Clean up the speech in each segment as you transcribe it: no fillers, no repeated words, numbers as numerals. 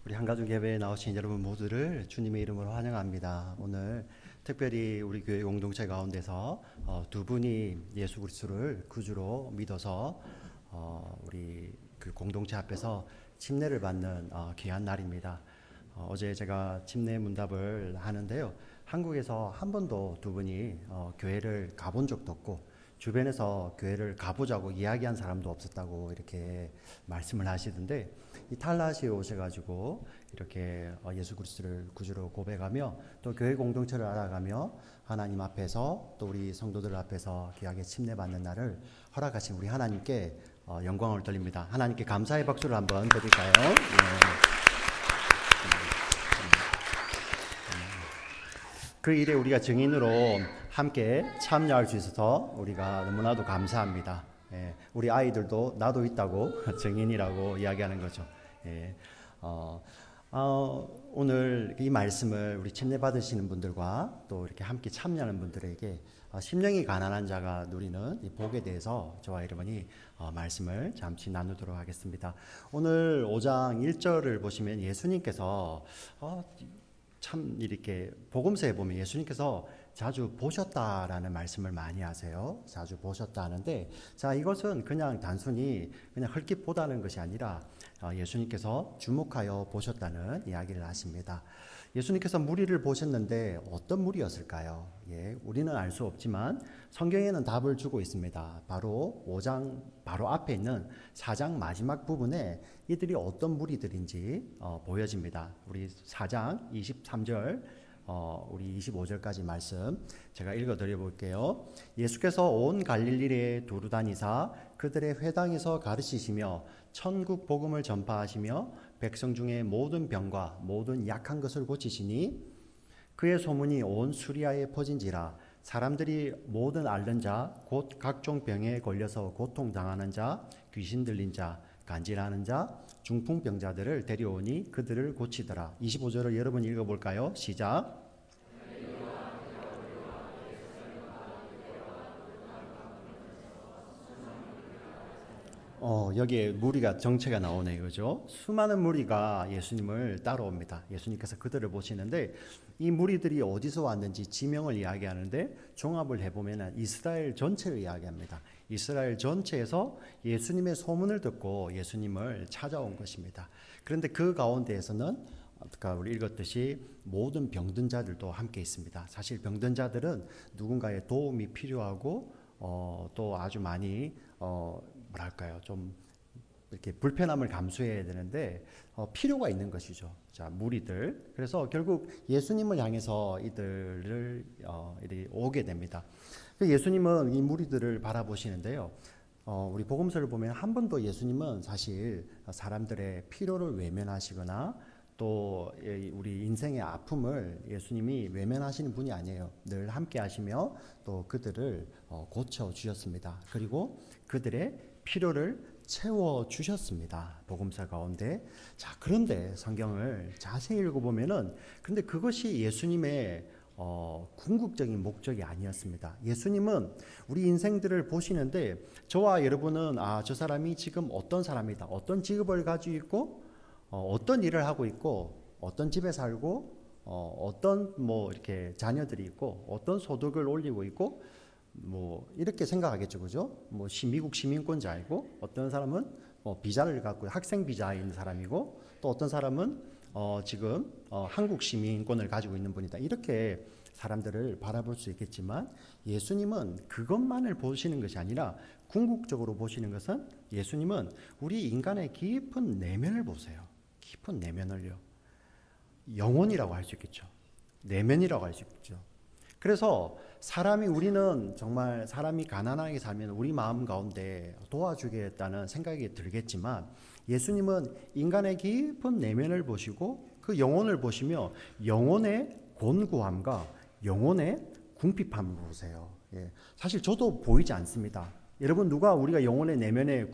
우리 한가족 예배에 나오신 여러분 모두를 주님의 이름으로 환영합니다. 오늘 특별히 우리 교회 공동체 가운데서 두 분이 예수 그리스도를 구주로 믿어서 우리 그 공동체 앞에서 침례를 받는 귀한 날입니다. 어제 제가 침례 문답을 하는데요. 한국에서 한 번도 두 분이 교회를 가본 적도 없고 주변에서 교회를 가보자고 이야기한 사람도 없었다고 이렇게 말씀을 하시던데, 이 탈라시에 오셔가지고 이렇게 예수 그리스도를 구주로 고백하며 또 교회 공동체를 알아가며 하나님 앞에서 또 우리 성도들 앞에서 귀하게 침례받는 날을 허락하신 우리 하나님께 영광을 돌립니다. 하나님께 감사의 박수를 한번 드릴까요? 그 일에 우리가 증인으로 함께 참여할 수 있어서 우리가 너무나도 감사합니다. 우리 아이들도 나도 있다고 증인이라고 이야기하는 거죠. 오늘 이 말씀을 우리 침례 받으시는 분들과 또 이렇게 함께 참여하는 분들에게 심령이 가난한 자가 누리는 이 복에 대해서 저와 여러분이 말씀을 잠시 나누도록 하겠습니다. 오늘 5장 1절을 보시면 예수님께서 참 이렇게 복음서에 보면 예수님께서 자주 보셨다라는 말씀을 많이 하세요. 자주 보셨다 하는데, 자, 이것은 그냥 단순히 그냥 헐깃 보다는 것이 아니라 예수님께서 주목하여 보셨다는 이야기를 하십니다. 예수님께서 무리를 보셨는데 어떤 무리였을까요? 우리는 알 수 없지만 성경에는 답을 주고 있습니다. 바로 5장 바로 앞에 있는 4장 마지막 부분에 이들이 어떤 무리들인지 보여집니다. 우리 4장 23절 우리 25절까지 말씀 제가 읽어드려 볼게요. 예수께서 온 갈릴리에 두루 다니사 그들의 회당에서 가르치시며 천국 복음을 전파하시며 백성 중에 모든 병과 모든 약한 것을 고치시니 그의 소문이 온 수리아에 퍼진지라. 사람들이 모든 앓는 자 곧 각종 병에 걸려서 고통당하는 자, 귀신 들린 자, 간질하는 자, 중풍병자들을 데려오니 그들을 고치더라. 25절을 여러분 읽어볼까요? 시작. 여기에 무리가 정체가 나오네요. 그죠? 수많은 무리가 예수님을 따라옵니다. 예수님께서 그들을 보시는데 이 무리들이 어디서 왔는지 지명을 이야기하는데 종합을 해보면 이스라엘 전체를 이야기합니다. 이스라엘 전체에서 예수님의 소문을 듣고 예수님을 찾아온 것입니다. 그런데 그 가운데에서는 아까 우리 읽었듯이 모든 병든 자들도 함께 있습니다. 사실 병든 자들은 누군가의 도움이 필요하고 또 아주 많이 뭐랄까요, 좀 이렇게 불편함을 감수해야 되는데 필요가 있는 것이죠. 자, 무리들. 그래서 결국 예수님을 향해서 이들을 이리 오게 됩니다. 예수님은 이 무리들을 바라보시는데요. 우리 복음서를 보면 한 번도 예수님은 사실 사람들의 필요를 외면하시거나 또 우리 인생의 아픔을 예수님이 외면하시는 분이 아니에요. 늘 함께 하시며 또 그들을 고쳐주셨습니다. 그리고 그들의 필요를 채워주셨습니다. 복음서 가운데. 자, 그런데 성경을 자세히 읽어보면은 근데 그것이 예수님의 궁극적인 목적이 아니었습니다. 예수님은 우리 인생들을 보시는데 저와 여러분은 저 사람이 지금 어떤 사람이다. 어떤 직업을 가지고 있고 어떤 일을 하고 있고 어떤 집에 살고 어떤 뭐 이렇게 자녀들이 있고 어떤 소득을 올리고 있고 뭐 이렇게 생각하겠죠, 그죠? 뭐 미국 시민권자이고 어떤 사람은 비자를 갖고 학생 비자인 사람이고 또 어떤 사람은 지금 한국 시민권을 가지고 있는 분이다. 이렇게 사람들을 바라볼 수 있겠지만 예수님은 그것만을 보시는 것이 아니라 궁극적으로 보시는 것은 예수님은 우리 인간의 깊은 내면을 보세요. 깊은 내면을요. 영혼이라고 할 수 있겠죠. 내면이라고 할 수 있겠죠. 그래서 우리는 정말 사람이 가난하게 살면 우리 마음 가운데 도와주겠다는 생각이 들겠지만 예수님은 인간의 깊은 내면을 보시고 그 영혼을 보시며 영혼의 곤고함과 영혼의 궁핍함을 보세요. 사실 저도 보이지 않습니다. 여러분 누가 우리가 영혼의 내면의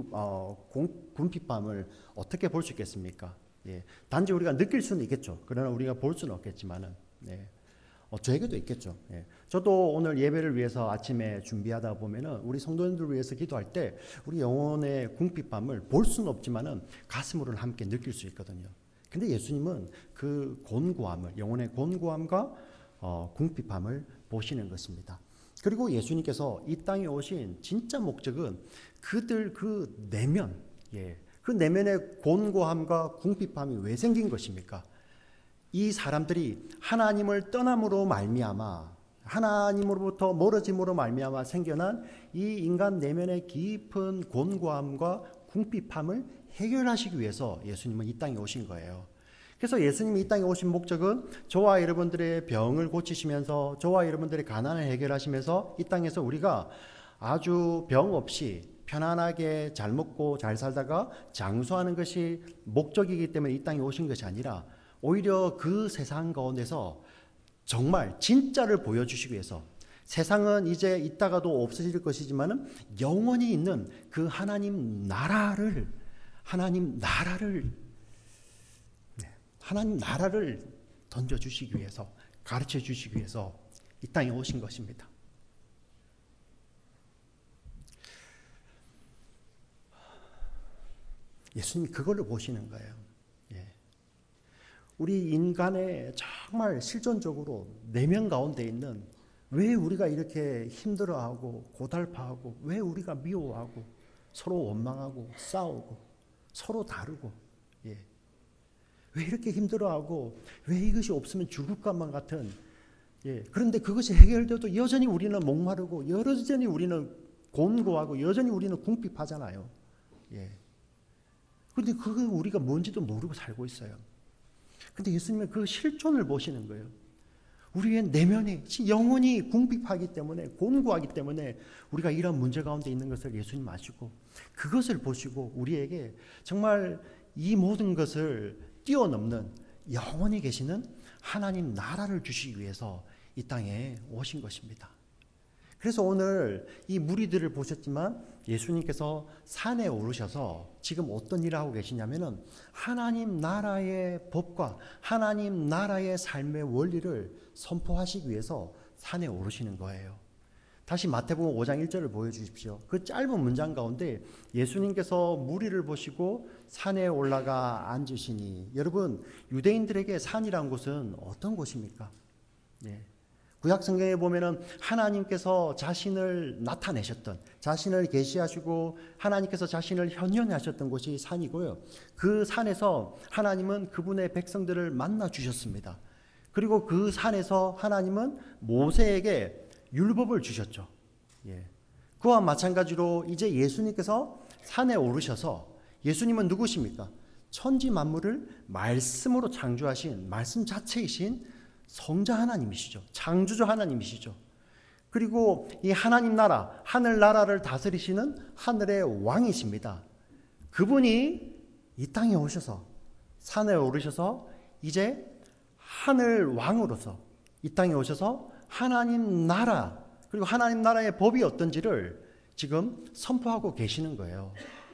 궁핍함을 어떻게 볼 수 있겠습니까? 단지 우리가 느낄 수는 있겠죠. 그러나 우리가 볼 수는 없겠지만은 저에게도 있겠죠. 저도 오늘 예배를 위해서 아침에 준비하다 보면은 우리 성도님들을 위해서 기도할 때 우리 영혼의 궁핍함을 볼 수는 없지만은 가슴으로는 함께 느낄 수 있거든요. 근데 예수님은 그 곤고함을, 영혼의 곤고함과 궁핍함을 보시는 것입니다. 그리고 예수님께서 이 땅에 오신 진짜 목적은 그들 그 내면, 그 내면의 곤고함과 궁핍함이 왜 생긴 것입니까? 이 사람들이 하나님을 떠남으로 말미암아, 하나님으로부터 멀어짐으로 말미암아 생겨난 이 인간 내면의 깊은 곤고함과 궁핍함을 해결하시기 위해서 예수님은 이 땅에 오신 거예요. 그래서 예수님이 이 땅에 오신 목적은 저와 여러분들의 병을 고치시면서, 저와 여러분들의 가난을 해결하시면서 이 땅에서 우리가 아주 병 없이 편안하게 잘 먹고 잘 살다가 장수하는 것이 목적이기 때문에 이 땅에 오신 것이 아니라, 오히려 그 세상 가운데서 정말 진짜를 보여주시기 위해서, 세상은 이제 있다가도 없어질 것이지만 영원히 있는 그 하나님 나라를 던져주시기 위해서, 가르쳐 주시기 위해서 이 땅에 오신 것입니다. 예수님이 그걸로 보시는 거예요. 우리 인간의 정말 실존적으로 내면 가운데 있는, 왜 우리가 이렇게 힘들어하고 고달파하고, 왜 우리가 미워하고 서로 원망하고 싸우고 서로 다르고, 왜 이렇게 힘들어하고, 왜 이것이 없으면 죽을 것만 같은, 그런데 그것이 해결돼도 여전히 우리는 목마르고, 여전히 우리는 곤고하고, 여전히 우리는 궁핍하잖아요. 그런데 그거 우리가 뭔지도 모르고 살고 있어요. 근데 예수님은 그 실존을 보시는 거예요. 우리의 내면이 영혼이 궁핍하기 때문에, 곤고하기 때문에 우리가 이런 문제 가운데 있는 것을 예수님 아시고, 그것을 보시고 우리에게 정말 이 모든 것을 뛰어넘는 영원히 계시는 하나님 나라를 주시기 위해서 이 땅에 오신 것입니다. 그래서 오늘 이 무리들을 보셨지만 예수님께서 산에 오르셔서 지금 어떤 일을 하고 계시냐면은 하나님 나라의 법과 하나님 나라의 삶의 원리를 선포하시기 위해서 산에 오르시는 거예요. 다시 마태복음 5장 1절을 보여주십시오. 그 짧은 문장 가운데 예수님께서 무리를 보시고 산에 올라가 앉으시니, 여러분, 유대인들에게 산이란 곳은 어떤 곳입니까? 구약 성경에 보면은 하나님께서 자신을 나타내셨던, 자신을 계시하시고 하나님께서 자신을 현현하셨던 곳이 산이고요. 그 산에서 하나님은 그분의 백성들을 만나 주셨습니다. 그리고 그 산에서 하나님은 모세에게 율법을 주셨죠. 그와 마찬가지로 이제 예수님께서 산에 오르셔서, 예수님은 누구십니까? 천지 만물을 말씀으로 창조하신, 말씀 자체이신 성자 하나님이시죠. 창조주 하나님이시죠. 그리고 이 하나님 나라, 하늘 나라를 다스리시는 하늘의 왕이십니다. 그분이 이 땅에 오셔서, 산에 오르셔서 이제 하늘 왕으로서 이 땅에 오셔서 하나님 나라, 그리고 하나님 나라의 법이 어떤지를 지금 선포하고 계시는 거예요.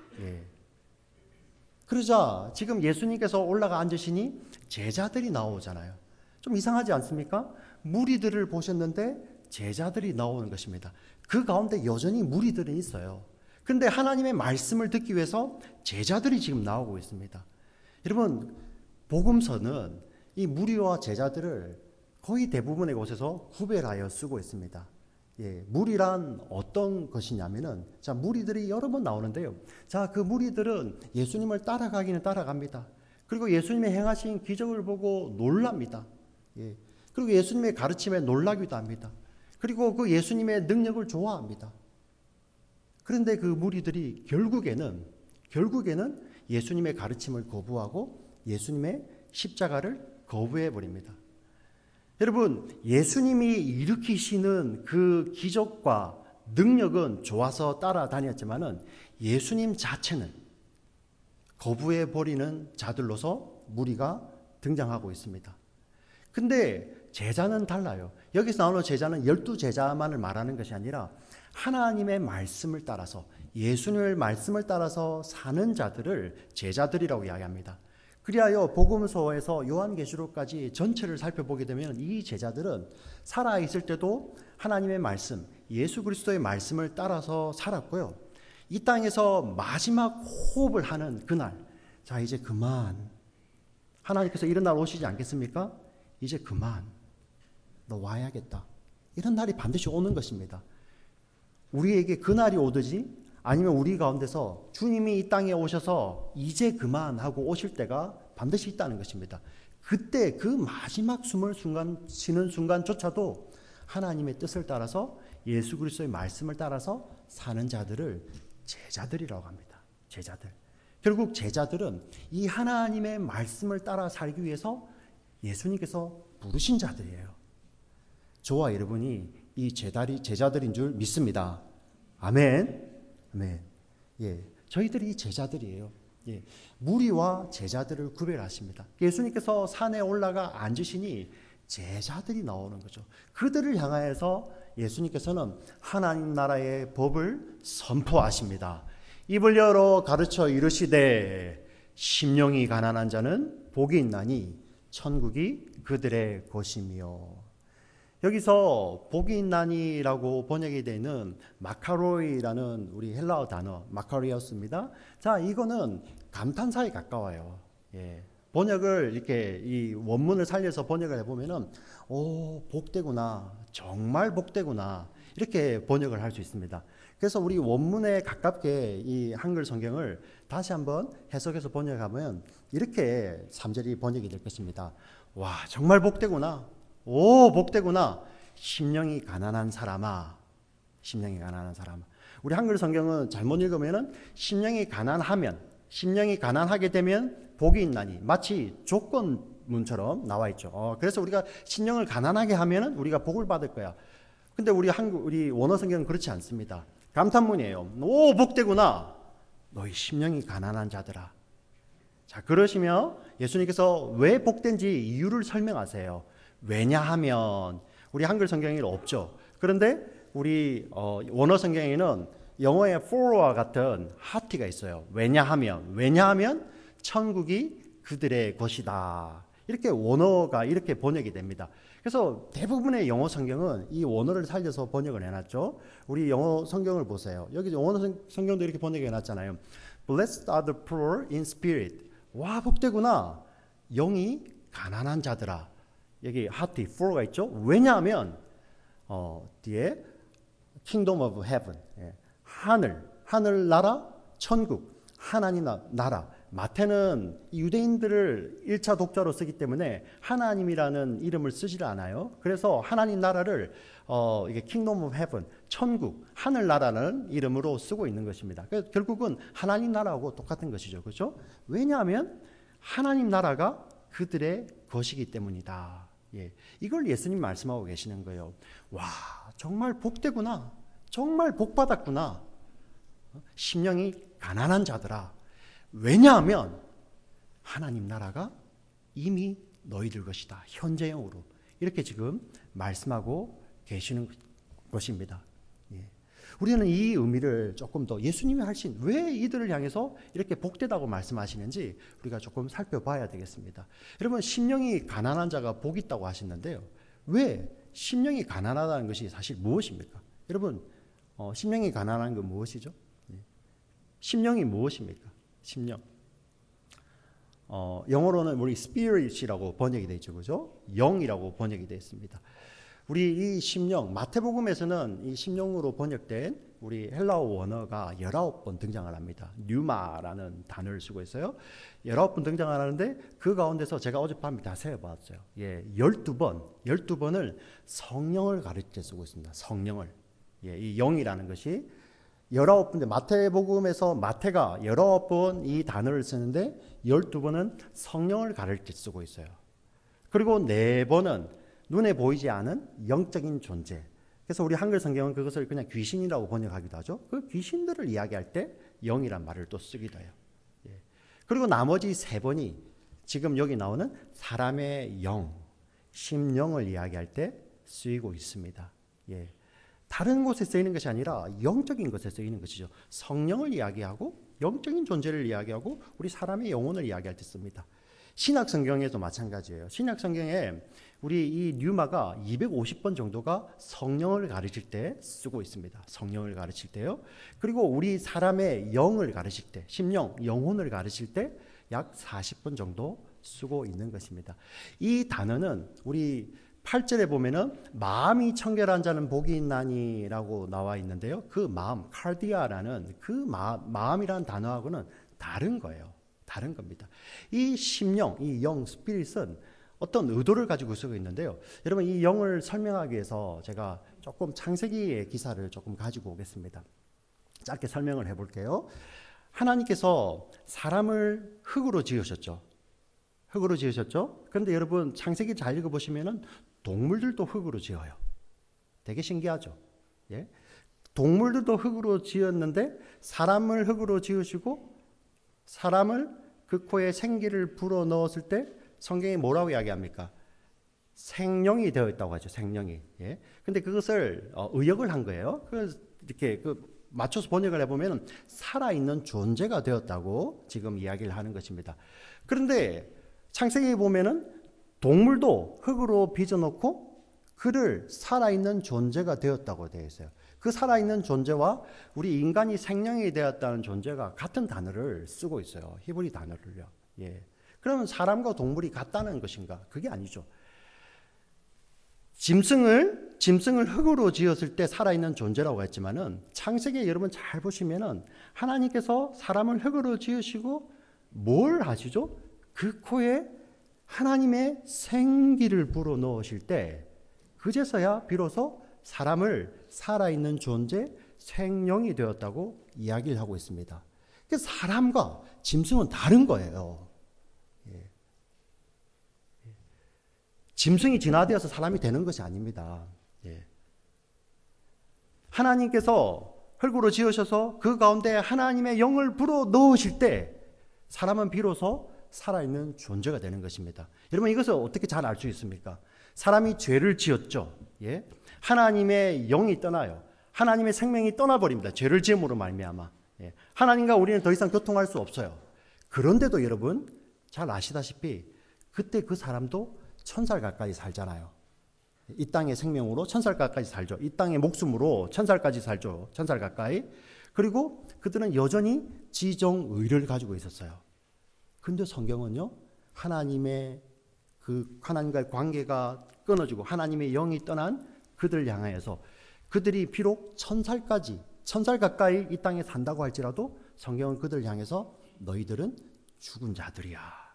그러자 지금 예수님께서 올라가 앉으시니 제자들이 나오잖아요. 좀 이상하지 않습니까? 무리들을 보셨는데 제자들이 나오는 것입니다. 그 가운데 여전히 무리들이 있어요. 그런데 하나님의 말씀을 듣기 위해서 제자들이 지금 나오고 있습니다. 여러분, 복음서는 이 무리와 제자들을 거의 대부분의 곳에서 구별하여 쓰고 있습니다. 무리란 어떤 것이냐면은, 자, 무리들이 여러 번 나오는데요. 자, 그 무리들은 예수님을 따라가기는 따라갑니다. 그리고 예수님의 행하신 기적을 보고 놀랍니다. 그리고 예수님의 가르침에 놀라기도 합니다. 그리고 그 예수님의 능력을 좋아합니다. 그런데 그 무리들이 결국에는 예수님의 가르침을 거부하고 예수님의 십자가를 거부해 버립니다. 여러분, 예수님이 일으키시는 그 기적과 능력은 좋아서 따라다녔지만은 예수님 자체는 거부해 버리는 자들로서 무리가 등장하고 있습니다. 근데 제자는 달라요. 여기서 나오는 제자는 12제자만을 말하는 것이 아니라 하나님의 말씀을 따라서, 예수님의 말씀을 따라서 사는 자들을 제자들이라고 이야기합니다. 그리하여 복음서에서 요한계시록까지 전체를 살펴보게 되면 이 제자들은 살아있을 때도 하나님의 말씀, 예수 그리스도의 말씀을 따라서 살았고요. 이 땅에서 마지막 호흡을 하는 그날, 자, 이제 그만 하나님께서 이런 날 오시지 않겠습니까? 이제 그만, 너 와야겠다. 이런 날이 반드시 오는 것입니다. 우리에게 그 날이 오든지 아니면 우리 가운데서 주님이 이 땅에 오셔서 이제 그만 하고 오실 때가 반드시 있다는 것입니다. 그때 그 마지막 숨을 쉬는 순간조차도 하나님의 뜻을 따라서 예수 그리스도의 말씀을 따라서 사는 자들을 제자들이라고 합니다. 제자들. 결국 제자들은 이 하나님의 말씀을 따라 살기 위해서 예수님께서 부르신 자들이에요. 저와 여러분이 이 제자들인 줄 믿습니다. 아멘. 아멘. 예, 저희들이 제자들이에요. 예, 무리와 제자들을 구별하십니다. 예수님께서 산에 올라가 앉으시니 제자들이 나오는 거죠. 그들을 향하여서 예수님께서는 하나님 나라의 법을 선포하십니다. 입을 열어 가르쳐 이르시되 심령이 가난한 자는 복이 있나니 천국이 그들의 것이며. 여기서 복이 있나니라고 번역이 되는 마카로이라는 우리 헬라어 단어 마카리였습니다. 자, 이거는 감탄사에 가까워요. 예. 번역을 이렇게 이 원문을 살려서 번역을 해보면은 오, 복되구나, 정말 복되구나, 이렇게 번역을 할 수 있습니다. 그래서 우리 원문에 가깝게 이 한글 성경을 다시 한번 해석해서 번역하면 이렇게 3절이 번역이 될 것입니다. 와, 정말 복되구나. 오, 복되구나. 심령이 가난한 사람아. 심령이 가난한 사람아. 우리 한글 성경은 잘못 읽으면은 심령이 가난하게 되면 복이 있나니, 마치 조건문처럼 나와 있죠. 그래서 우리가 심령을 가난하게 하면은 우리가 복을 받을 거야. 근데 우리 원어 성경은 그렇지 않습니다. 감탄문이에요. 오, 복되구나. 너희 심령이 가난한 자들아. 자, 그러시며 예수님께서 왜 복된지 이유를 설명하세요. 왜냐하면, 우리 한글 성경에는 없죠. 그런데 우리 원어 성경에는 영어의 for와 같은 하티가 있어요. 왜냐하면 천국이 그들의 것이다. 이렇게 원어가 이렇게 번역이 됩니다. 그래서 대부분의 영어 성경은 이 원어를 살려서 번역을 해놨죠. 우리 영어 성경을 보세요. 여기 원어 성경도 이렇게 번역해 놨잖아요. Blessed are the poor in spirit. 와, 복되구나. 영이 가난한 자들아. 여기 하티, for가 있죠. 왜냐하면 뒤에 Kingdom of Heaven, 하늘나라, 천국, 하나님 나라. 마태는 유대인들을 1차 독자로 쓰기 때문에 하나님이라는 이름을 쓰질 않아요. 그래서 하나님 나라를 이게 Kingdom of Heaven, 천국, 하늘나라는 이름으로 쓰고 있는 것입니다. 그래서 결국은 하나님 나라하고 똑같은 것이죠. 그렇죠? 왜냐하면 하나님 나라가 그들의 것이기 때문이다. 예, 이걸 예수님 말씀하고 계시는 거예요. 와, 정말 복되구나. 정말 복받았구나. 심령이 가난한 자들아. 왜냐하면 하나님 나라가 이미 너희들 것이다. 현재형으로 이렇게 지금 말씀하고 계시는 것입니다. 예. 우리는 이 의미를 조금 더 예수님이 하신 왜 이들을 향해서 이렇게 복되다고 말씀하시는지 우리가 조금 살펴봐야 되겠습니다. 여러분, 심령이 가난한 자가 복이 있다고 하시는데요. 왜 심령이 가난하다는 것이 사실 무엇입니까? 여러분, 심령이 가난한 건 무엇이죠? 예. 심령이 무엇입니까? 심령. 영어로는 우리 spirit이라고 번역이 되어 있죠. 그죠? 영이라고 번역이 되어 있습니다. 우리 이 심령, 마태복음에서는 이 심령으로 번역된 우리 헬라어 원어가 19번 등장을 합니다. 뉴마라는 단어를 쓰고 있어요. 19번 등장을 하는데 그 가운데서 제가 어젯밤에 다 세어봤어요. 예, 12번을 성령을 가르칠 때 쓰고 있습니다. 성령을. 예, 이 영이라는 것이 19번인데 마태복음에서 마태가 19번 이 단어를 쓰는데 12번은 성령을 가르칠 때 쓰고 있어요. 그리고 4번은 눈에 보이지 않은 영적인 존재. 그래서 우리 한글 성경은 그것을 그냥 귀신이라고 번역하기도 하죠. 그 귀신들을 이야기할 때 영이란 말을 또 쓰기도 해요. 예. 그리고 나머지 3번이 지금 여기 나오는 사람의 영, 심령을 이야기할 때 쓰이고 있습니다. 예. 다른 곳에 쓰이는 것이 아니라 영적인 것에 쓰이는 것이죠. 성령을 이야기하고 영적인 존재를 이야기하고 우리 사람의 영혼을 이야기할 때 씁니다. 신약 성경에도 마찬가지예요. 신약 성경에 우리 이 뉴마가 250번 정도가 성령을 가르칠 때 쓰고 있습니다. 성령을 가르칠 때요. 그리고 우리 사람의 영을 가르칠 때, 심령, 영혼을 가르칠 때 약 40번 정도 쓰고 있는 것입니다. 이 단어는 우리 8절에 보면은 마음이 청결한 자는 복이 있나니라고 나와 있는데요. 그 마음, 카르디아라는 그 마음이라는 단어하고는 다른 거예요. 다른 겁니다. 이 심령, 이 영, 스피릿은 어떤 의도를 가지고 쓰고 있는데요. 여러분 이 영을 설명하기 위해서 제가 조금 창세기의 기사를 조금 가지고 오겠습니다. 짧게 설명을 해볼게요. 하나님께서 사람을 흙으로 지으셨죠. 흙으로 지으셨죠. 그런데 여러분 창세기 잘 읽어보시면은 동물들도 흙으로 지어요. 되게 신기하죠. 예? 동물들도 흙으로 지었는데 사람을 흙으로 지으시고 사람을 그 코에 생기를 불어 넣었을 때 성경이 뭐라고 이야기합니까? 생령이 되어 있다고 하죠. 생령이. 예. 근데 그것을 의역을 한 거예요. 그래서 이렇게 맞춰서 번역을 해보면 살아있는 존재가 되었다고 지금 이야기를 하는 것입니다. 그런데 창세기에 보면은 동물도 흙으로 빚어놓고 그를 살아있는 존재가 되었다고 되어 있어요. 그 살아있는 존재와 우리 인간이 생명이 되었다는 존재가 같은 단어를 쓰고 있어요. 히브리 단어를요. 예. 그러면 사람과 동물이 같다는 것인가? 그게 아니죠. 짐승을 흙으로 지었을 때 살아있는 존재라고 했지만은 창세기에 여러분 잘 보시면은 하나님께서 사람을 흙으로 지으시고 뭘 하시죠? 그 코에 하나님의 생기를 불어 넣으실 때 그제서야 비로소 사람을 살아있는 존재, 생명이 되었다고 이야기를 하고 있습니다. 그래서 사람과 짐승은 다른 거예요. 예. 짐승이 진화되어서 사람이 되는 것이 아닙니다. 예. 하나님께서 흙으로 지으셔서 그 가운데 하나님의 영을 불어 넣으실 때 사람은 비로소 살아있는 존재가 되는 것입니다. 여러분 이것을 어떻게 잘 알 수 있습니까? 사람이 죄를 지었죠. 예? 하나님의 영이 떠나요. 하나님의 생명이 떠나버립니다. 죄를 지음으로 말미암아. 예. 하나님과 우리는 더 이상 교통할 수 없어요. 그런데도 여러분 잘 아시다시피 그때 그 사람도 1000살 가까이 살잖아요. 이 땅의 생명으로 1000살 가까이 살죠. 이 땅의 목숨으로 1000살까지 살죠. 1000살 가까이. 그리고 그들은 여전히 지정의를 가지고 있었어요. 근데 성경은요, 하나님과의 관계가 끊어지고 하나님의 영이 떠난 그들 향하여서 그들이 비록 1000살 가까이 이 땅에 산다고 할지라도 성경은 그들 향해서 너희들은 죽은 자들이야.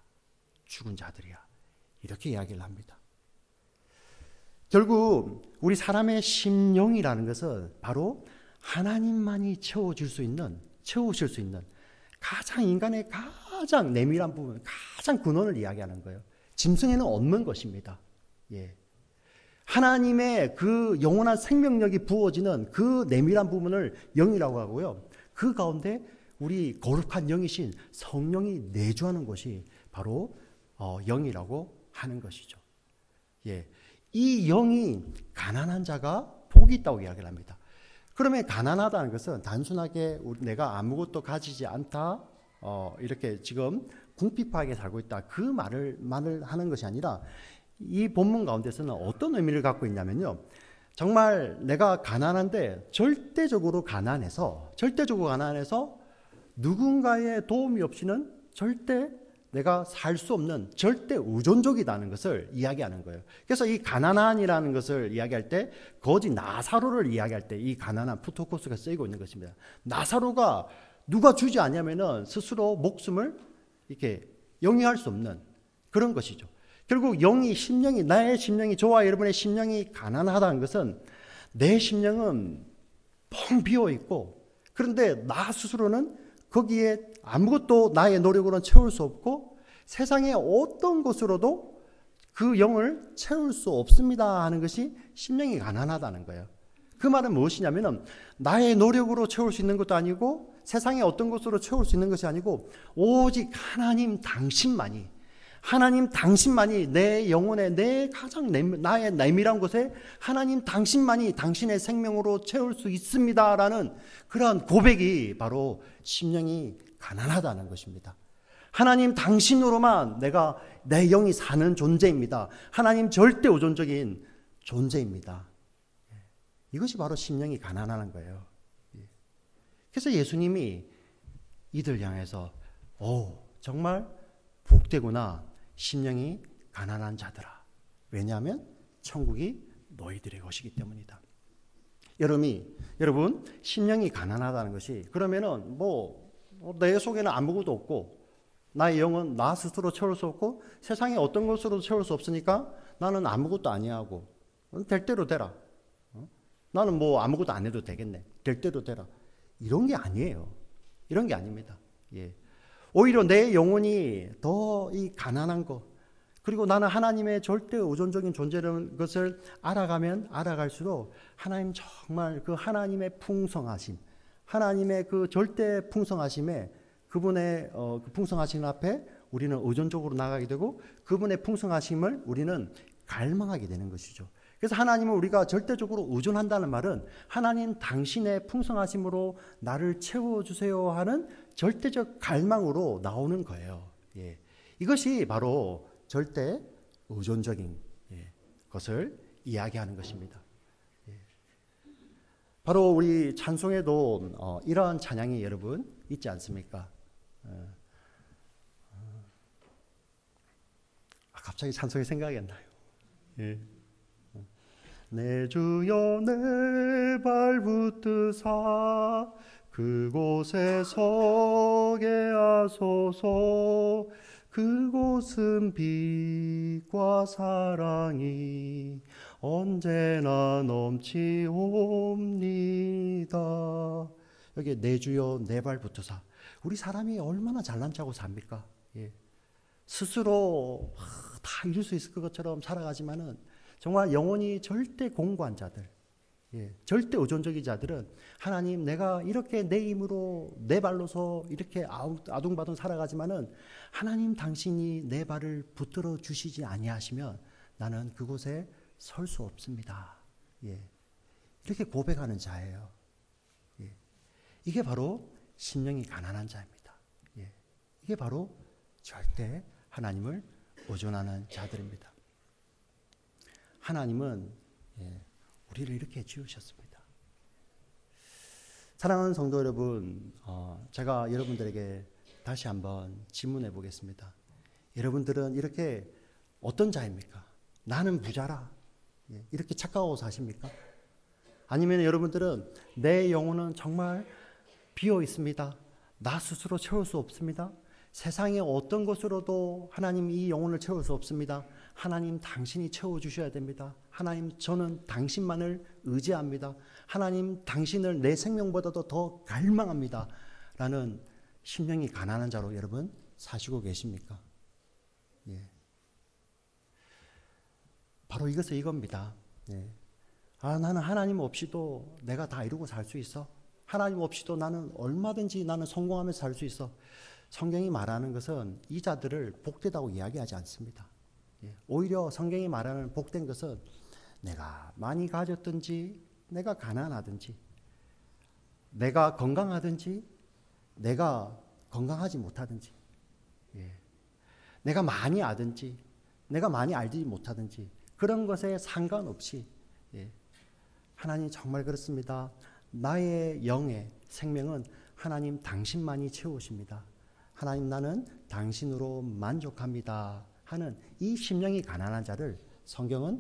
이렇게 이야기를 합니다. 결국 우리 사람의 심령이라는 것은 바로 하나님만이 채우실 수 있는 가장 인간의 가장 내밀한 부분, 가장 근원을 이야기하는 거예요. 짐승에는 없는 것입니다. 예. 하나님의 그 영원한 생명력이 부어지는 그 내밀한 부분을 영이라고 하고요. 그 가운데 우리 거룩한 영이신 성령이 내주하는 것이 바로 영이라고 하는 것이죠. 예. 이 영이 가난한 자가 복이 있다고 이야기를 합니다. 그러면 가난하다는 것은 단순하게 내가 아무것도 가지지 않다, 이렇게 지금 궁핍하게 살고 있다, 그 말을 하는 것이 아니라 이 본문 가운데서는 어떤 의미를 갖고 있냐면요. 정말 내가 가난한데 절대적으로 가난해서 누군가의 도움이 없이는 절대 내가 살 수 없는 절대 의존적이라는 것을 이야기하는 거예요. 그래서 이 가난한이라는 것을 이야기할 때 거지 나사로를 이야기할 때 이 가난한 푸토코스가 쓰이고 있는 것입니다. 나사로가 누가 주지 않냐면은 스스로 목숨을 이렇게 영위할 수 없는 그런 것이죠. 결국 나의 심령이, 저와 여러분의 심령이 가난하다는 것은 내 심령은 뻥 비어 있고, 그런데 나 스스로는 거기에 아무것도 나의 노력으로는 채울 수 없고 세상의 어떤 것으로도 그 영을 채울 수 없습니다 하는 것이 심령이 가난하다는 거예요. 그 말은 무엇이냐면 나의 노력으로 채울 수 있는 것도 아니고 세상의 어떤 것으로 채울 수 있는 것이 아니고 오직 하나님 당신만이 내 영혼의 나의 내밀한 곳에 하나님 당신만이 당신의 생명으로 채울 수 있습니다라는 그러한 고백이 바로 심령이 가난하다는 것입니다. 하나님 당신으로만 내 영이 사는 존재입니다. 하나님 절대 의존적인 존재입니다. 이것이 바로 심령이 가난하는 거예요. 그래서 예수님이 이들 향해서 정말 복되구나. 심령이 가난한 자들아. 왜냐하면 천국이 너희들의 것이기 때문이다. 여러분 심령이 가난하다는 것이 그러면은 내 속에는 아무것도 없고 나의 영은 나 스스로 채울 수 없고 세상의 어떤 것으로도 채울 수 없으니까 나는 아무것도 아니야 하고 될 대로 되라. 나는 아무것도 안 해도 되겠네. 될 대로 되라. 이런 게 아니에요. 이런 게 아닙니다. 예. 오히려 내 영혼이 더 이 가난한 것 그리고 나는 하나님의 절대 의존적인 존재라는 것을 알아가면 알아갈수록 하나님 정말 그 하나님의 풍성하심 하나님의 그 절대 풍성하심에 그분의 그 풍성하심 앞에 우리는 의존적으로 나가게 되고 그분의 풍성하심을 우리는 갈망하게 되는 것이죠. 그래서 하나님을 우리가 절대적으로 의존한다는 말은 하나님 당신의 풍성하심으로 나를 채워주세요 하는 절대적 갈망으로 나오는 거예요. 예. 이것이 바로 절대 의존적인 것을 이야기하는 것입니다. 예. 바로 우리 찬송에도 이러한 찬양이 여러분 있지 않습니까? 갑자기 찬송이 생각이 안 나요. 예. 내 주여 내 발 붙드사 그곳에 서게 하소서. 그곳은 빛과 사랑이 언제나 넘치옵니다. 여기 내 주여 내 발 붙드사. 우리 사람이 얼마나 잘난 척하고 삽니까? 예. 스스로 다 이룰 수 있을 것처럼 살아가지만은 정말 영혼이 절대 공고한 자들, 절대 의존적인 자들은 하나님 내가 이렇게 내 힘으로 내 발로서 이렇게 아둥바둥 살아가지만은 하나님 당신이 내 발을 붙들어 주시지 아니하시면 나는 그곳에 설 수 없습니다. 이렇게 고백하는 자예요. 이게 바로 심령이 가난한 자입니다. 이게 바로 절대 하나님을 의존하는 자들입니다. 하나님은 우리를 이렇게 지으셨습니다. 사랑하는 성도 여러분, 제가 여러분들에게 다시 한번 질문해 보겠습니다. 여러분들은 이렇게 어떤 자입니까? 나는 부자라. 이렇게 착각하고 사십니까? 아니면 여러분들은 내 영혼은 정말 비어 있습니다. 나 스스로 채울 수 없습니다. 세상의 어떤 것으로도 하나님 이 영혼을 채울 수 없습니다. 하나님 당신이 채워주셔야 됩니다. 하나님 저는 당신만을 의지합니다. 하나님 당신을 내 생명보다도 더 갈망합니다. 라는 심령이 가난한 자로 여러분 사시고 계십니까? 바로 이겁니다. 나는 하나님 없이도 내가 다 이루고 살 수 있어. 하나님 없이도 나는 얼마든지 나는 성공하면서 살 수 있어. 성경이 말하는 것은 이 자들을 복되다고 이야기하지 않습니다. 오히려 성경이 말하는 복된 것은 내가 많이 가졌든지 내가 가난하든지 내가 건강하든지 내가 건강하지 못하든지 내가 많이 아든지 내가 많이 알지 못하든지 그런 것에 상관없이 하나님 정말 그렇습니다. 나의 영의 생명은 하나님 당신만이 채우십니다. 하나님 나는 당신으로 만족합니다 하는 이 심령이 가난한 자를 성경은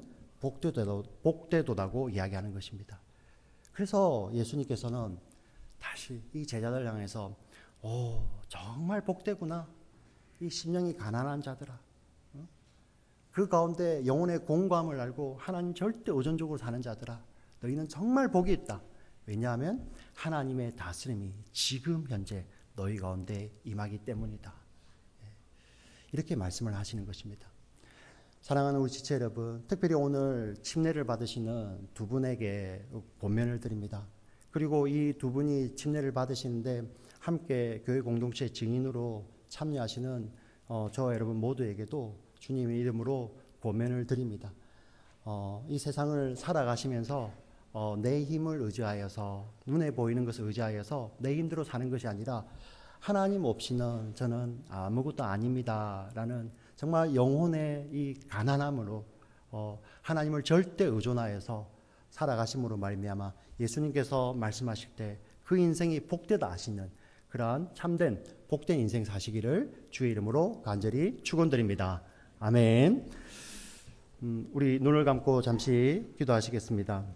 복되도다고 이야기하는 것입니다. 그래서 예수님께서는 다시 이 제자들 향해서 정말 복되구나. 이 심령이 가난한 자들아. 그 가운데 영혼의 공고함을 알고 하나님 절대 의존적으로 사는 자들아. 너희는 정말 복이 있다. 왜냐하면 하나님의 다스림이 지금 현재 너희 가운데 임하기 때문이다. 이렇게 말씀을 하시는 것입니다. 사랑하는 우리 지체 여러분, 특별히 오늘 침례를 받으시는 두 분에게 권면을 드립니다. 그리고 이 두 분이 침례를 받으시는데 함께 교회 공동체 증인으로 참여하시는 저 여러분 모두에게도 주님의 이름으로 권면을 드립니다. 이 세상을 살아가시면서 내 힘을 의지하여서 눈에 보이는 것을 의지하여서 내 힘대로 사는 것이 아니라 하나님 없이는 저는 아무것도 아닙니다 라는 정말 영혼의 이 가난함으로 하나님을 절대 의존하여서 살아가심으로 말미암아 예수님께서 말씀하실 때 그 인생이 복되다 하시는 그러한 참된 복된 인생 사시기를 주의 이름으로 간절히 축원드립니다. 아멘. 우리 눈을 감고 잠시 기도하시겠습니다.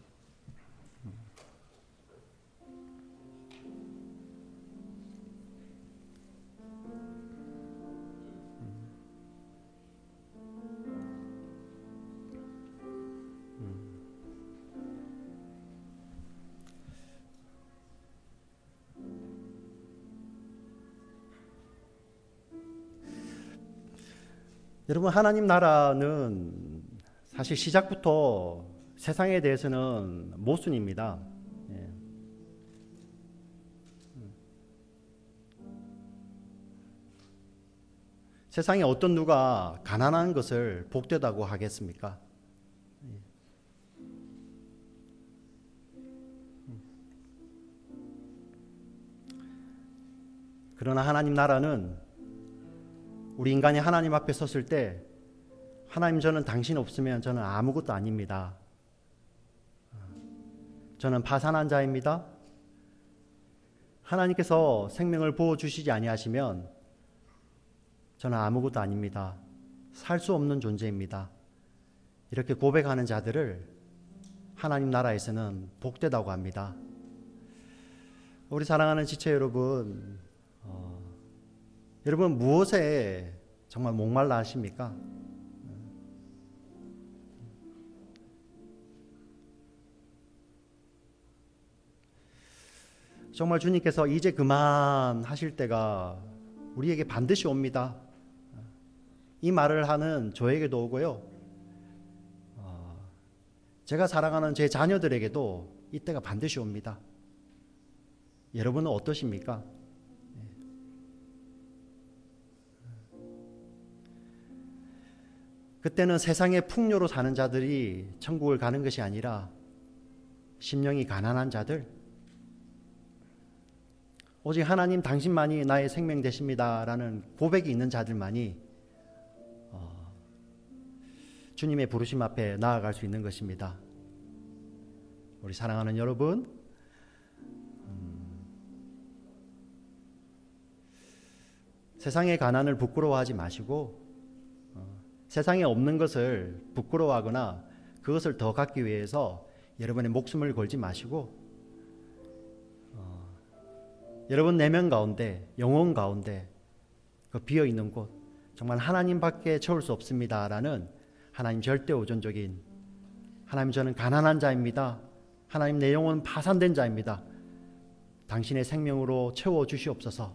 여러분, 하나님 나라는 사실 시작부터 세상에 대해서는 모순입니다. 예. 세상에 어떤 누가 가난한 것을 복되다고 하겠습니까? 예. 그러나 하나님 나라는 우리 인간이 하나님 앞에 섰을 때, 하나님, 저는 당신 없으면 저는 아무것도 아닙니다. 저는 파산한 자입니다. 하나님께서 생명을 부어주시지 아니하시면 저는 아무것도 아닙니다. 살 수 없는 존재입니다. 이렇게 고백하는 자들을 하나님 나라에서는 복되다고 합니다. 우리 사랑하는 지체 여러분, 여러분 무엇에 정말 목말라 하십니까? 정말 주님께서 이제 그만하실 때가 우리에게 반드시 옵니다. 이 말을 하는 저에게도 오고요, 제가 사랑하는 제 자녀들에게도 이때가 반드시 옵니다. 여러분은 어떠십니까? 그때는 세상의 풍요로 사는 자들이 천국을 가는 것이 아니라 심령이 가난한 자들, 오직 하나님 당신만이 나의 생명 되십니다 라는 고백이 있는 자들만이 주님의 부르심 앞에 나아갈 수 있는 것입니다. 우리 사랑하는 여러분, 세상의 가난을 부끄러워하지 마시고 세상에 없는 것을 부끄러워하거나 그것을 더 갖기 위해서 여러분의 목숨을 걸지 마시고 여러분 내면 가운데, 영혼 가운데 그 비어있는 곳, 정말 하나님밖에 채울 수 없습니다 라는 하나님 절대오존적인, 하나님 저는 가난한 자입니다, 하나님 내 영혼 파산된 자입니다, 당신의 생명으로 채워주시옵소서,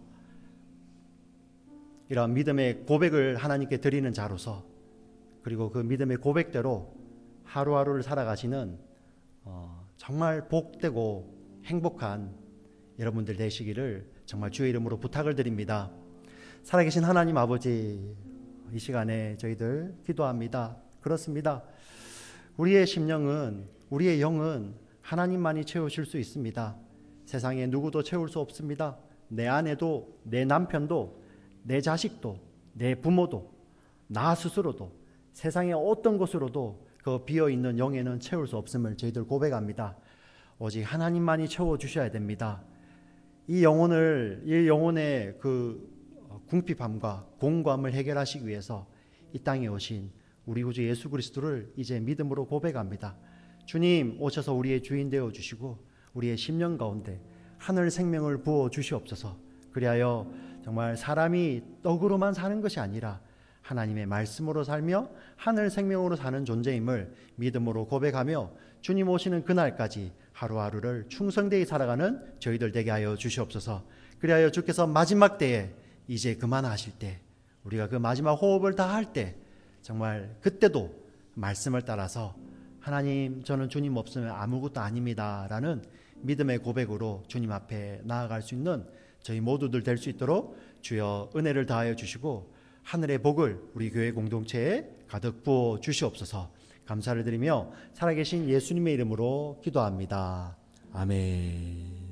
이런 믿음의 고백을 하나님께 드리는 자로서, 그리고 그 믿음의 고백대로 하루하루를 살아가시는 정말 복되고 행복한 여러분들 되시기를 정말 주의 이름으로 부탁을 드립니다. 살아계신 하나님 아버지, 이 시간에 저희들 기도합니다. 그렇습니다. 우리의 심령은, 우리의 영은 하나님만이 채우실 수 있습니다. 세상에 누구도 채울 수 없습니다. 내 아내도, 내 남편도, 내 자식도, 내 부모도, 나 스스로도, 세상의 어떤 것으로도 그 비어있는 영에는 채울 수 없음을 저희들 고백합니다. 오직 하나님만이 채워주셔야 됩니다. 이 영혼의 그 궁핍함과 공고함을 해결하시기 위해서 이 땅에 오신 우리 구주 예수 그리스도를 이제 믿음으로 고백합니다. 주님, 오셔서 우리의 주인 되어 주시고 우리의 심령 가운데 하늘 생명을 부어 주시옵소서. 그리하여 정말 사람이 떡으로만 사는 것이 아니라 하나님의 말씀으로 살며 하늘 생명으로 사는 존재임을 믿음으로 고백하며 주님 오시는 그날까지 하루하루를 충성되이 살아가는 저희들 되게 하여 주시옵소서. 그리하여 주께서 마지막 때에 이제 그만하실 때, 우리가 그 마지막 호흡을 다 할 때, 정말 그때도 말씀을 따라서 하나님, 저는 주님 없으면 아무것도 아닙니다 라는 믿음의 고백으로 주님 앞에 나아갈 수 있는 저희 모두들 될 수 있도록 주여 은혜를 다하여 주시고 하늘의 복을 우리 교회 공동체에 가득 부어 주시옵소서. 감사를 드리며 살아계신 예수님의 이름으로 기도합니다. 아멘.